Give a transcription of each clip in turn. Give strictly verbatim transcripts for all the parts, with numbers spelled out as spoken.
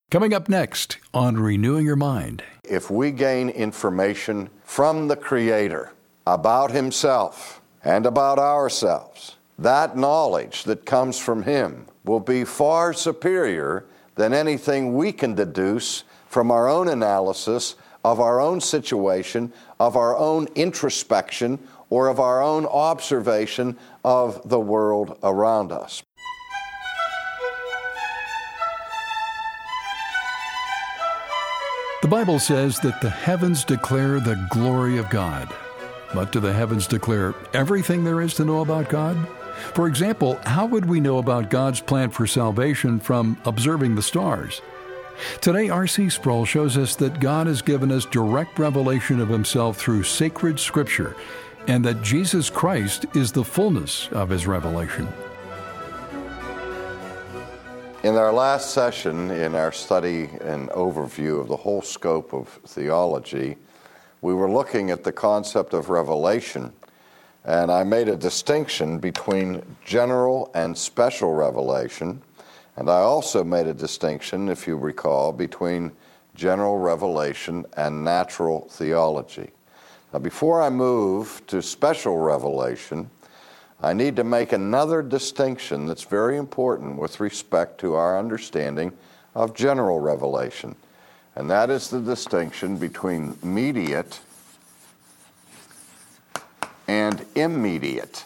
Coming up next on Renewing Your Mind. If we gain information from the Creator about Himself and about ourselves, that knowledge that comes from Him will be far superior than anything we can deduce from our own analysis of our own situation, of our own introspection, or of our own observation of the world around us. The Bible says that the heavens declare the glory of God. But do the heavens declare everything there is to know about God? For example, how would we know about God's plan for salvation from observing the stars? Today, R C Sproul shows us that God has given us direct revelation of Himself through sacred Scripture, and that Jesus Christ is the fullness of His revelation. In our last session, in our study and overview of the whole scope of theology, we were looking at the concept of revelation, and I made a distinction between general and special revelation, and I also made a distinction, if you recall, between general revelation and natural theology. Now, before I move to special revelation, I need to make another distinction that's very important with respect to our understanding of general revelation, and that is the distinction between mediate and immediate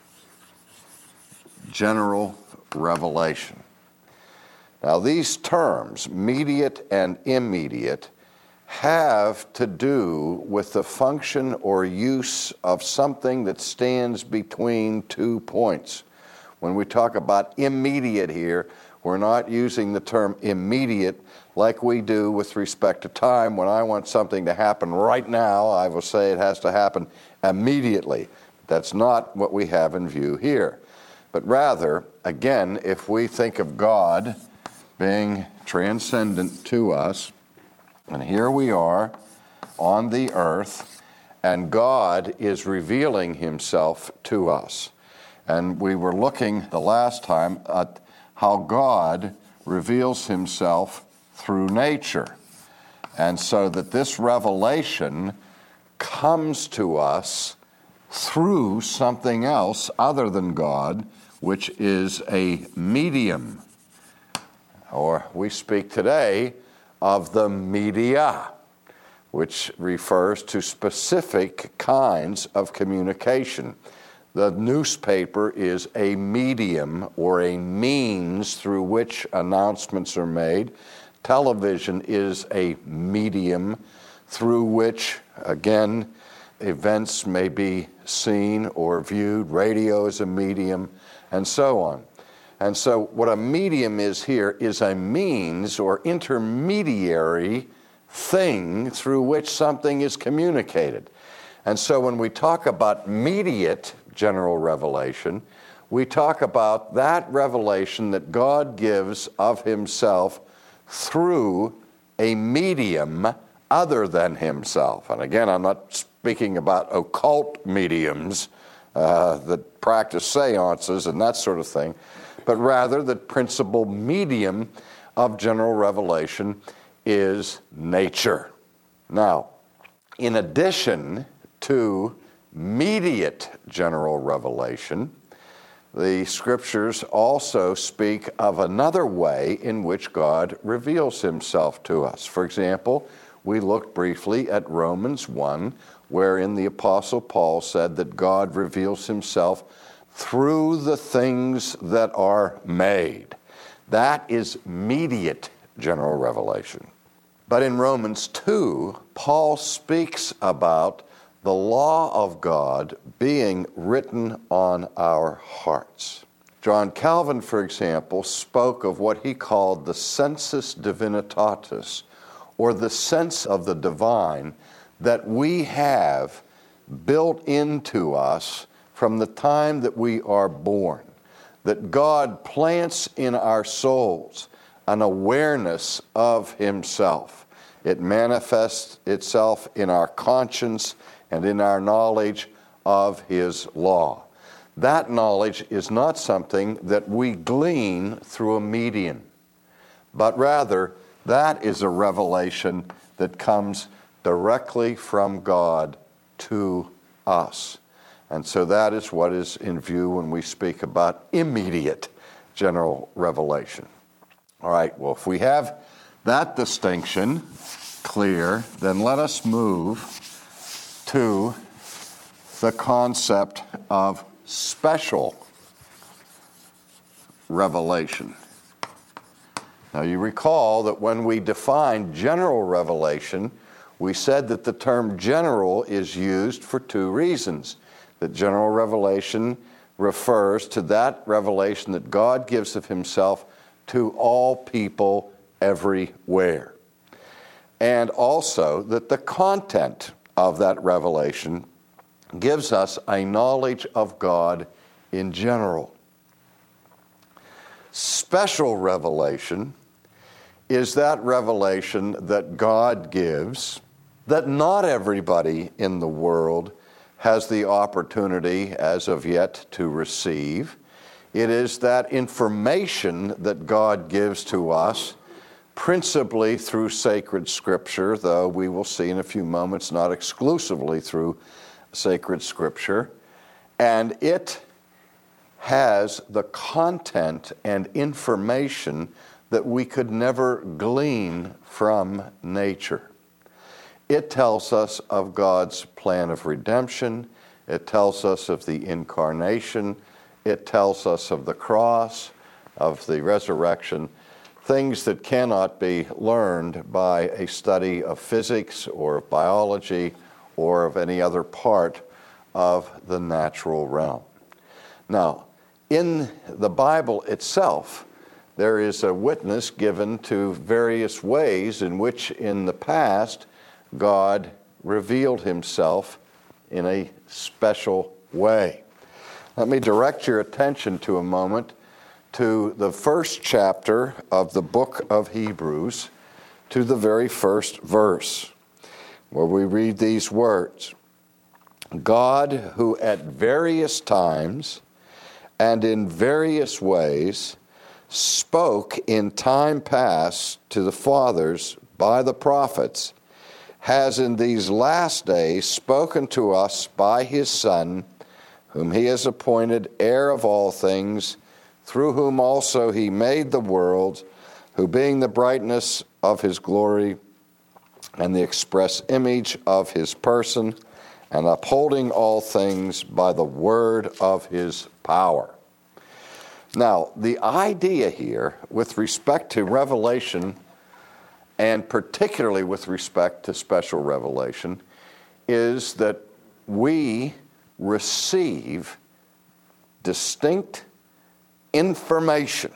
general revelation. Now, these terms, mediate and immediate, have to do with the function or use of something that stands between two points. When we talk about immediate here, we're not using the term immediate like we do with respect to time. When I want something to happen right now, I will say it has to happen immediately. That's not what we have in view here. But rather, again, if we think of God being transcendent to us, and here we are on the earth, and God is revealing Himself to us. And we were looking the last time at how God reveals Himself through nature. And so that this revelation comes to us through something else other than God, which is a medium. Or we speak today of the media, which refers to specific kinds of communication. The newspaper is a medium or a means through which announcements are made. Television is a medium through which, again, events may be seen or viewed. Radio is a medium, and so on. And so what a medium is here is a means or intermediary thing through which something is communicated. And so when we talk about mediate general revelation, we talk about that revelation that God gives of Himself through a medium other than Himself. And again, I'm not speaking about occult mediums uh, that practice seances and that sort of thing, but rather the principal medium of general revelation is nature. Now, in addition to mediate general revelation, the Scriptures also speak of another way in which God reveals Himself to us. For example, we looked briefly at Romans one, wherein the Apostle Paul said that God reveals Himself through the things that are made. That is mediate general revelation. But in Romans two, Paul speaks about the law of God being written on our hearts. John Calvin, for example, spoke of what he called the sensus divinitatis, or the sense of the divine that we have built into us from the time that we are born, that God plants in our souls an awareness of Himself. It manifests itself in our conscience and in our knowledge of His law. That knowledge is not something that we glean through a medium, but rather That is a revelation that comes directly from God to us. And so that is what is in view when we speak about immediate general revelation. All right, well, if we have that distinction clear, then let us move to the concept of special revelation. Now, you recall that when we defined general revelation, we said that the term general is used for two reasons. That general revelation refers to that revelation that God gives of himself to all people everywhere. And also that the content of that revelation gives us a knowledge of God in general. Special revelation is that revelation that God gives that not everybody in the world has the opportunity as of yet to receive. It is that information that God gives to us, principally through sacred scripture, though we will see in a few moments not exclusively through sacred scripture, and it has the content and information that we could never glean from nature. It tells us of God's plan of redemption. It tells us of the incarnation. It tells us of the cross, of the resurrection, things that cannot be learned by a study of physics or of biology or of any other part of the natural realm. Now, in the Bible itself, there is a witness given to various ways in which in the past God revealed himself in a special way. Let me direct your attention to a moment to the first chapter of the book of Hebrews, to the very first verse, where we read these words: God, who at various times and in various ways spoke in time past to the fathers by the prophets, has in these last days spoken to us by his Son, whom he has appointed heir of all things, through whom also he made the world, who being the brightness of his glory and the express image of his person, and upholding all things by the word of his power. Now, the idea here with respect to revelation, and particularly with respect to special revelation, is that we receive distinct information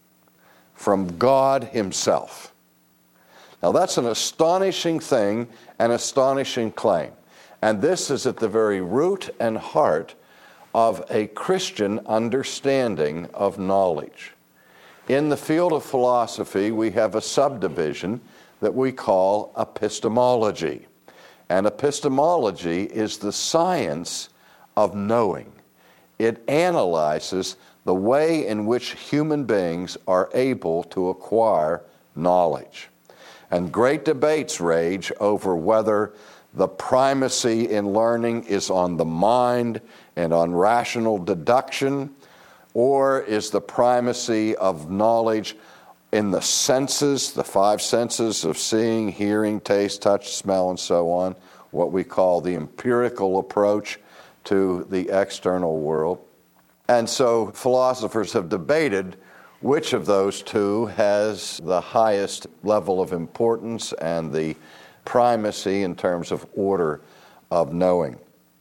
from God himself. Now, that's an astonishing thing, an astonishing claim. And this is at the very root and heart of a Christian understanding of knowledge. In the field of philosophy, we have a subdivision that we call epistemology. And epistemology is the science of knowing. It analyzes the way in which human beings are able to acquire knowledge. And great debates rage over whether the primacy in learning is on the mind and on rational deduction, or is the primacy of knowledge in the senses, the five senses of seeing, hearing, taste, touch, smell, and so on, what we call the empirical approach to the external world. And so philosophers have debated which of those two has the highest level of importance and the primacy in terms of order of knowing.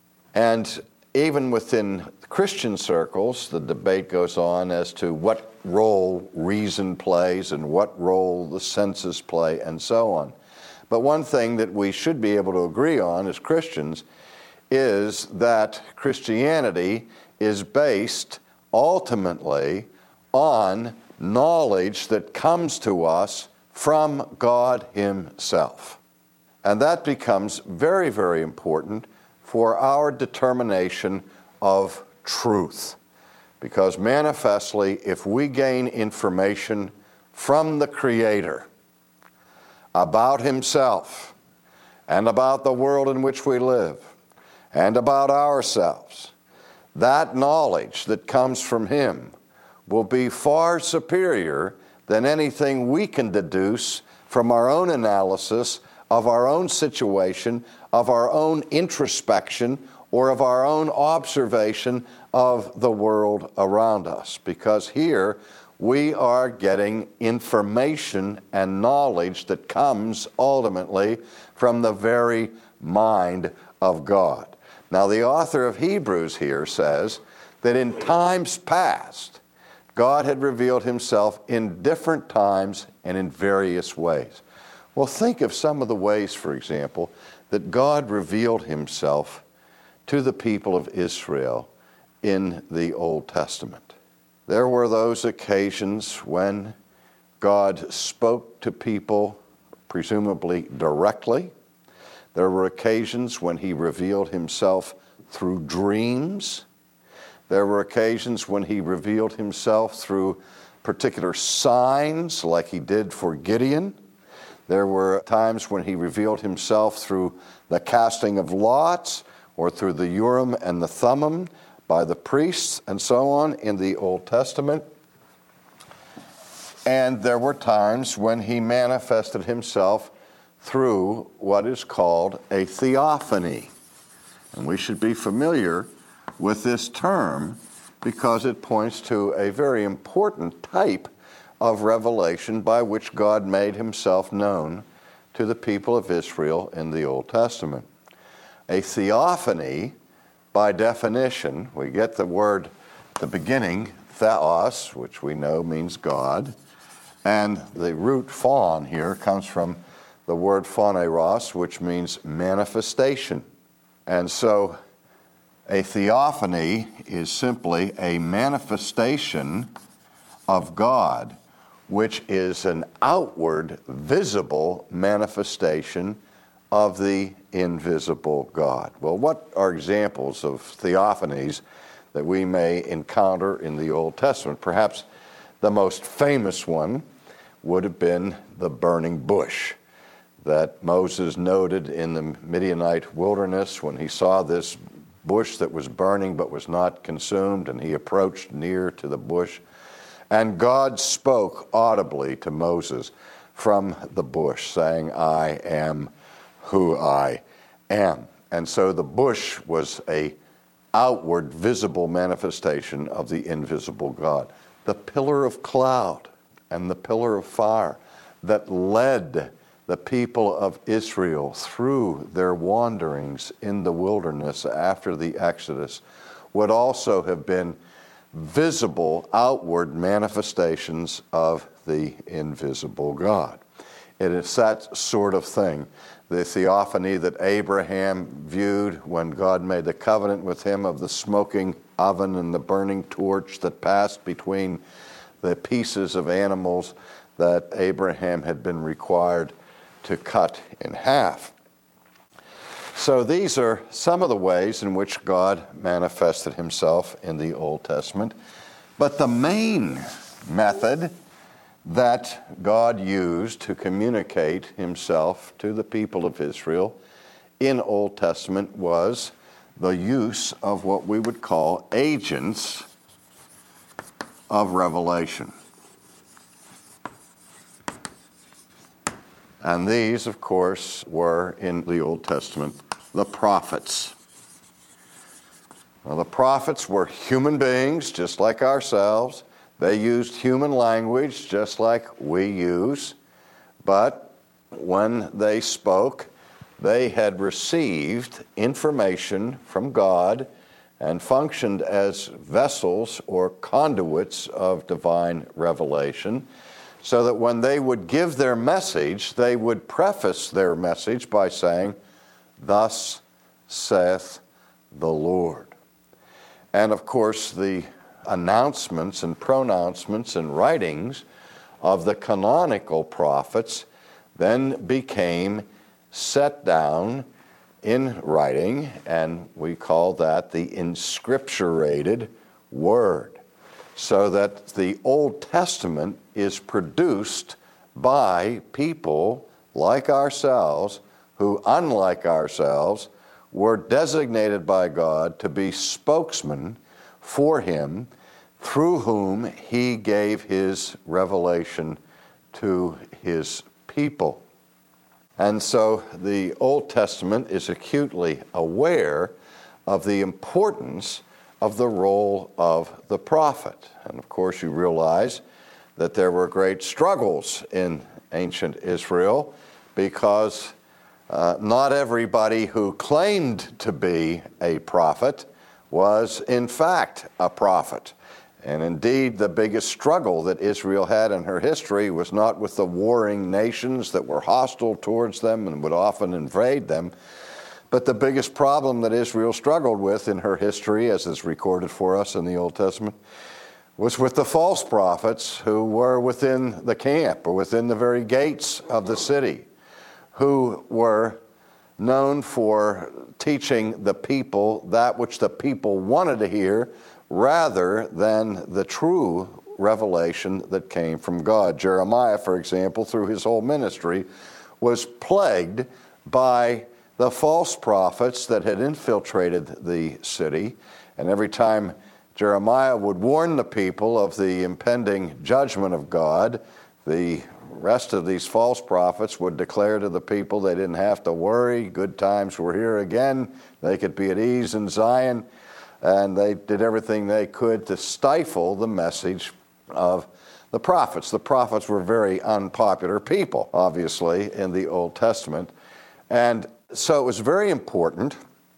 And even within Christian circles, the debate goes on as to what role reason plays and what role the senses play and so on. But one thing that we should be able to agree on as Christians is that Christianity is based ultimately on knowledge that comes to us from God himself. And that becomes very, very important for our determination of truth. Because manifestly, if we gain information from the Creator, about himself and about the world in which we live and about ourselves, that knowledge that comes from him will be far superior than anything we can deduce from our own analysis of our own situation, of our own introspection, or of our own observation of the world around us. Because here we are getting information and knowledge that comes ultimately from the very mind of God. Now, the author of Hebrews here says that in times past, God had revealed himself in different times and in various ways. Well, think of some of the ways, for example, that God revealed himself to the people of Israel in the Old Testament. There were those occasions when God spoke to people, presumably directly. There were occasions when he revealed himself through dreams. There were occasions when he revealed himself through particular signs, like he did for Gideon. There were times when he revealed himself through the casting of lots, or through the Urim and the Thummim by the priests, and so on in the Old Testament. And there were times when he manifested himself through what is called a theophany. And we should be familiar with this term because it points to a very important type of revelation by which God made himself known to the people of Israel in the Old Testament. A theophany, by definition, we get the word at the beginning, theos, which we know means God, and the root phon here comes from the word phaneros, which means manifestation. And so a theophany is simply a manifestation of God, which is an outward, visible manifestation of the invisible God. Well, what are examples of theophanies that we may encounter in the Old Testament? Perhaps the most famous one would have been the burning bush that Moses noted in the Midianite wilderness when he saw this bush that was burning but was not consumed, and he approached near to the bush. And God spoke audibly to Moses from the bush, saying, I am who I am. And so the bush was a outward, visible manifestation of the invisible God. The pillar of cloud and the pillar of fire that led the people of Israel through their wanderings in the wilderness after the Exodus would also have been visible, outward manifestations of the invisible God. It is that sort of thing. The theophany that Abraham viewed when God made the covenant with him of the smoking oven and the burning torch that passed between the pieces of animals that Abraham had been required to cut in half. So these are some of the ways in which God manifested himself in the Old Testament. But the main method that God used to communicate himself to the people of Israel in Old Testament was the use of what we would call agents of revelation. And these, of course, were in the Old Testament the prophets. Now, the prophets were human beings just like ourselves. They used human language just like we use. But when they spoke, they had received information from God and functioned as vessels or conduits of divine revelation, so that when they would give their message, they would preface their message by saying, "Thus saith the Lord." And of course, the announcements and pronouncements and writings of the canonical prophets then became set down in writing, and we call that the inscripturated word, so that the Old Testament is produced by people like ourselves, who, unlike ourselves, were designated by God to be spokesmen for him, through whom he gave his revelation to his people. And so the Old Testament is acutely aware of the importance of the role of the prophet. And of course you realize that there were great struggles in ancient Israel because uh, not everybody who claimed to be a prophet was in fact a prophet. And indeed, the biggest struggle that Israel had in her history was not with the warring nations that were hostile towards them and would often invade them, but the biggest problem that Israel struggled with in her history, as is recorded for us in the Old Testament, was with the false prophets who were within the camp or within the very gates of the city, who were known for teaching the people that which the people wanted to hear, rather than the true revelation that came from God. Jeremiah, for example, through his whole ministry, was plagued by the false prophets that had infiltrated the city. And every time Jeremiah would warn the people of the impending judgment of God, the rest of these false prophets would declare to the people they didn't have to worry, good times were here again, they could be at ease in Zion. And they did everything they could to stifle the message of the prophets. The prophets were very unpopular people, obviously, in the Old Testament. And so it was very important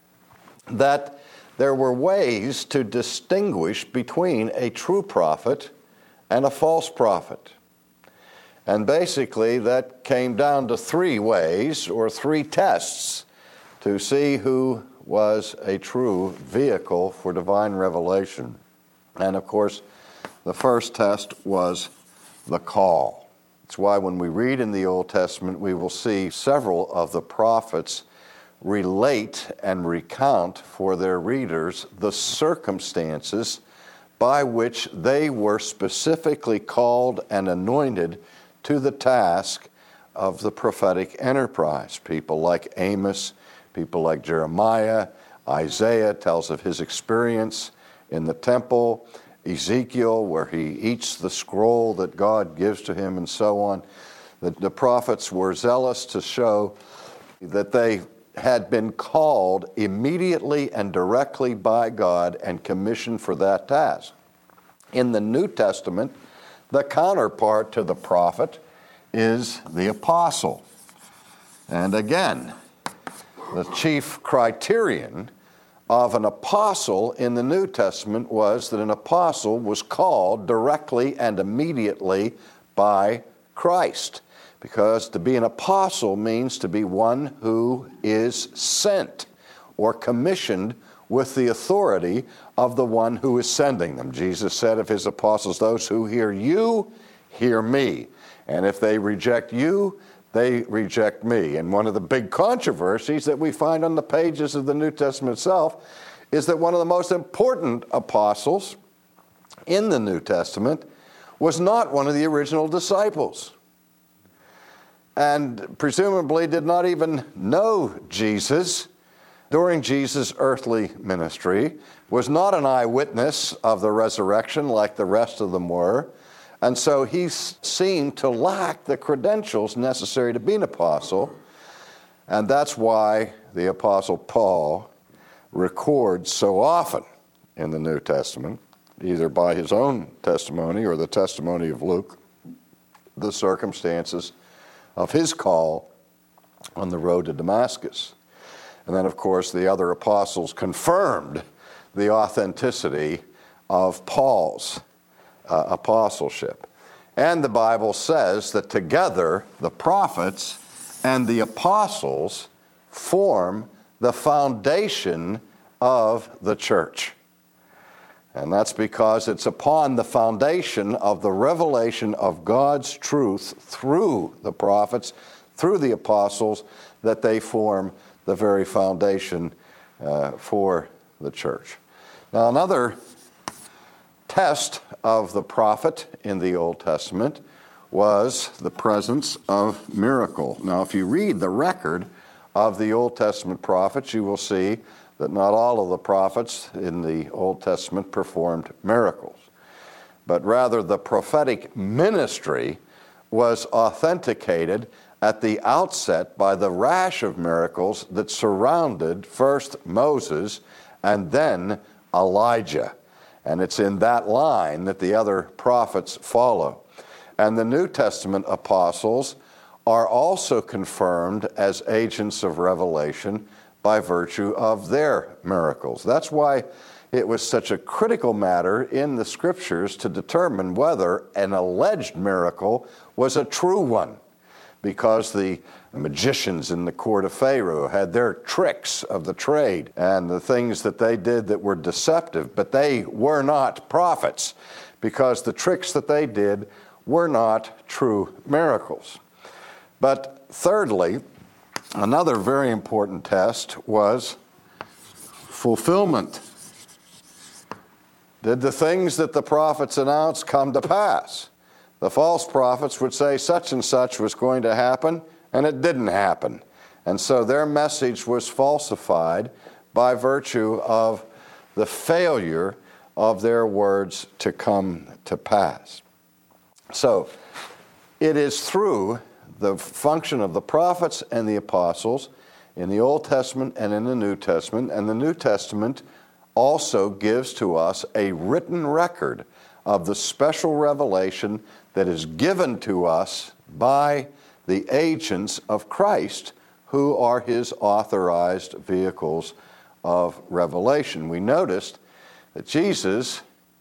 that there were ways to distinguish between a true prophet and a false prophet. And basically that came down to three ways or three tests to see who was a true vehicle for divine revelation. And of course, the first test was the call. That's why when we read in the Old Testament, we will see several of the prophets relate and recount for their readers the circumstances by which they were specifically called and anointed to the task of the prophetic enterprise. People like Amos, people like Jeremiah, Isaiah tells of his experience in the temple, Ezekiel, where he eats the scroll that God gives to him, and so on. The, the prophets were zealous to show that they had been called immediately and directly by God and commissioned for that task. In the New Testament, the counterpart to the prophet is the apostle. And again, the chief criterion of an apostle in the New Testament was that an apostle was called directly and immediately by Christ. Because to be an apostle means to be one who is sent or commissioned with the authority of the one who is sending them. Jesus said of his apostles, "Those who hear you, hear me. And if they reject you, they reject me." And one of the big controversies that we find on the pages of the New Testament itself is that one of the most important apostles in the New Testament was not one of the original disciples, and presumably did not even know Jesus during Jesus' earthly ministry, was not an eyewitness of the resurrection like the rest of them were, and so he seemed to lack the credentials necessary to be an apostle. And that's why the Apostle Paul records so often in the New Testament, either by his own testimony or the testimony of Luke, the circumstances of his call on the road to Damascus. And then, of course, the other apostles confirmed the authenticity of Paul's uh, apostleship. And the Bible says that together the prophets and the apostles form the foundation of the church. And that's because it's upon the foundation of the revelation of God's truth through the prophets, through the apostles, that they form the very foundation uh, for the church. Now, another test of the prophet in the Old Testament was the presence of miracle. Now, if you read the record of the Old Testament prophets, you will see that not all of the prophets in the Old Testament performed miracles, but rather the prophetic ministry was authenticated at the outset by the rash of miracles that surrounded first Moses and then Elijah. And it's in that line that the other prophets follow. And the New Testament apostles are also confirmed as agents of revelation by virtue of their miracles. That's why it was such a critical matter in the Scriptures to determine whether an alleged miracle was a true one, because the magicians in the court of Pharaoh had their tricks of the trade and the things that they did that were deceptive, but they were not prophets, because the tricks that they did were not true miracles. But thirdly, another very important test was fulfillment. Did the things that the prophets announced come to pass? The false prophets would say such and such was going to happen, and it didn't happen. And so their message was falsified by virtue of the failure of their words to come to pass. So it is through the function of the prophets and the apostles in the Old Testament and in the New Testament, and the New Testament also gives to us a written record of the special revelation that is given to us by the agents of Christ, who are his authorized vehicles of revelation. We noticed that Jesus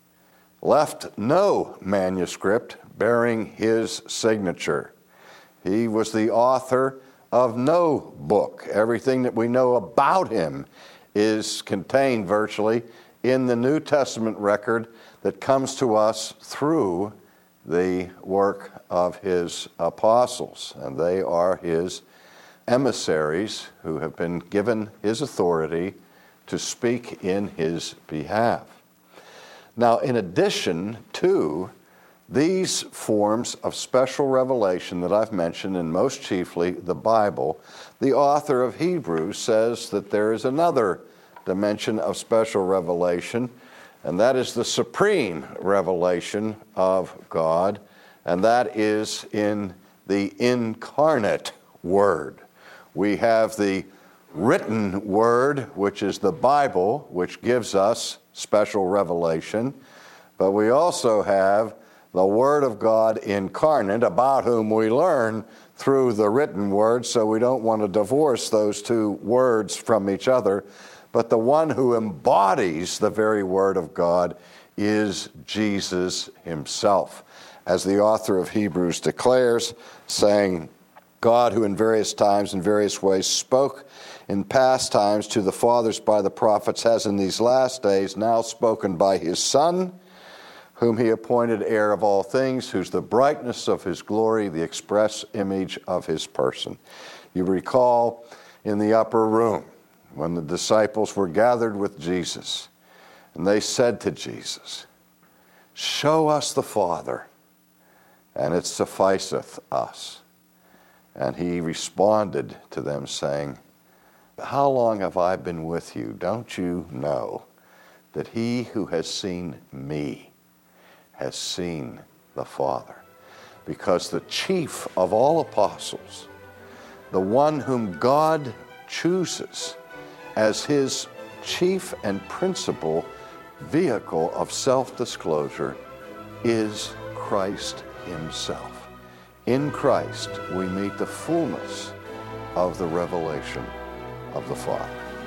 left no manuscript bearing his signature. He was the author of no book. Everything that we know about him is contained virtually in the New Testament record that comes to us through the work of his apostles. And they are his emissaries who have been given his authority to speak in his behalf. Now, in addition to these forms of special revelation that I've mentioned, and most chiefly the Bible, the author of Hebrews says that there is another dimension of special revelation, and that is the supreme revelation of God, and that is in the incarnate Word. We have the written Word, which is the Bible, which gives us special revelation, but we also have the Word of God incarnate, about whom we learn through the written Word, so we don't want to divorce those two words from each other. But the one who embodies the very Word of God is Jesus himself. As the author of Hebrews declares, saying, God, who in various times and various ways spoke in past times to the fathers by the prophets, has in these last days now spoken by his Son, whom he appointed heir of all things, who's the brightness of his glory, the express image of his person. You recall in the upper room when the disciples were gathered with Jesus, and they said to Jesus, show us the Father, and it sufficeth us. And he responded to them saying, how long have I been with you? Don't you know that he who has seen me has seen the Father? Because the chief of all apostles, the one whom God chooses as his chief and principal vehicle of self-disclosure, is Christ himself. In Christ, we meet the fullness of the revelation of the Father.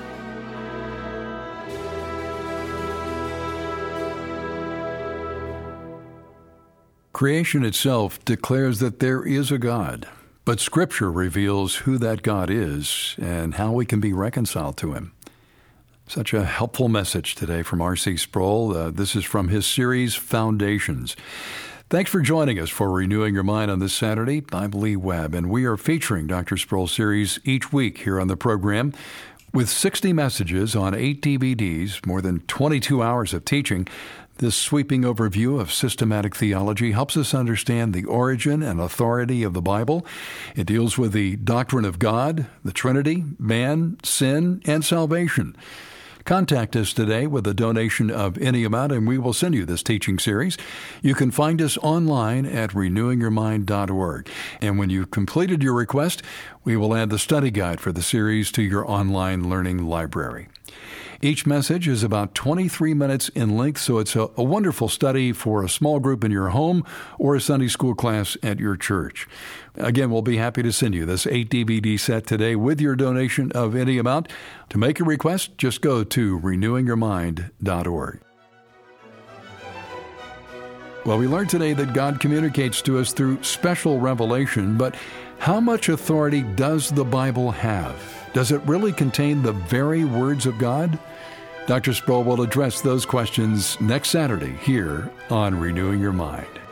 Creation itself declares that there is a God, but Scripture reveals who that God is and how we can be reconciled to him. Such a helpful message today from R C Sproul. Uh, this is from his series, Foundations. Thanks for joining us for Renewing Your Mind on this Saturday. I'm Lee Webb, and we are featuring Doctor Sproul's series each week here on the program. With sixty messages on eight D V Ds, more than twenty-two hours of teaching, This sweeping overview of systematic theology helps us understand the origin and authority of the Bible. It deals with the doctrine of God, the Trinity, man, sin, and salvation. Contact us today with a donation of any amount, and we will send you this teaching series. You can find us online at renewing your mind dot org. And when you've completed your request, we will add the study guide for the series to your online learning library. Each message is about twenty-three minutes in length, so it's a, a wonderful study for a small group in your home or a Sunday school class at your church. Again, we'll be happy to send you this eight D V D set today with your donation of any amount. To make a request, just go to renewing your mind dot org. Well, we learned today that God communicates to us through special revelation, but how much authority does the Bible have? Does it really contain the very words of God? Doctor Sproul will address those questions next Saturday here on Renewing Your Mind.